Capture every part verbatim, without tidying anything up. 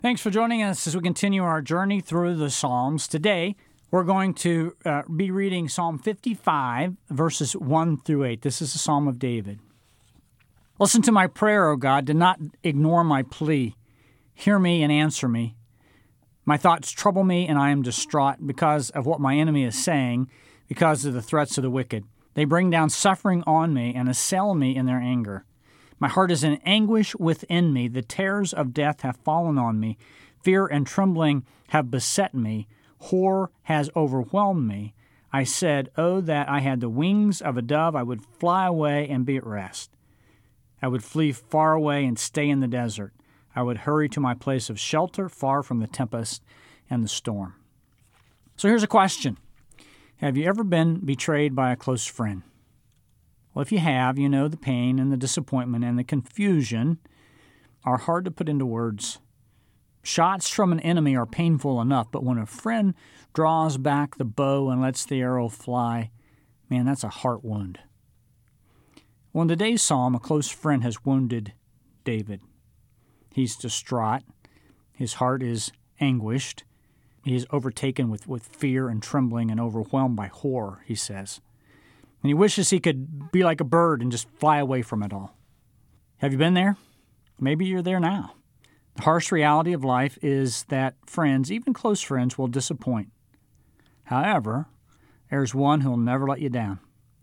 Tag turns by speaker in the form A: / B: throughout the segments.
A: Thanks for joining us as we continue our journey through the Psalms. Today, we're going to uh, be reading Psalm fifty-five, verses one through eight. This is a Psalm of David. Listen to my prayer, O God. Do not ignore my plea. Hear me and answer me. My thoughts trouble me, and I am distraught because of what my enemy is saying, because of the threats of the wicked. They bring down suffering on me and assail me in their anger. My heart is in anguish within me. The terrors of death have fallen on me. Fear and trembling have beset me. Horror has overwhelmed me. I said, oh, that I had the wings of a dove. I would fly away and be at rest. I would flee far away and stay in the desert. I would hurry to my place of shelter, far from the tempest and the storm. So here's a question. Have you ever been betrayed by a close friend? Well, if you have, you know the pain and the disappointment and the confusion are hard to put into words. Shots from an enemy are painful enough, but when a friend draws back the bow and lets the arrow fly, man, that's a heart wound. Well, in today's psalm, a close friend has wounded David. He's distraught. His heart is anguished. He is overtaken with, with fear and trembling and overwhelmed by horror, he says. And he wishes he could be like a bird and just fly away from it all. Have you been there? Maybe you're there now. The harsh reality of life is that friends, even close friends, will disappoint. However, there's one who will never let you down.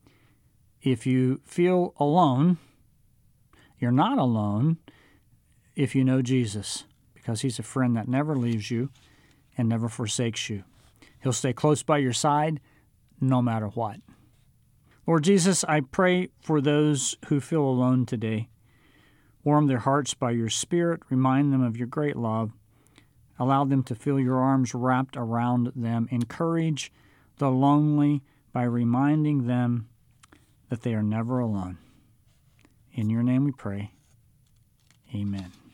A: If you feel alone, you're not alone if you know Jesus, because he's a friend that never leaves you and never forsakes you. He'll stay close by your side no matter what. Lord Jesus, I pray for those who feel alone today. Warm their hearts by your Spirit. Remind them of your great love. Allow them to feel your arms wrapped around them. Encourage the lonely by reminding them that they are never alone. In your name we pray. Amen.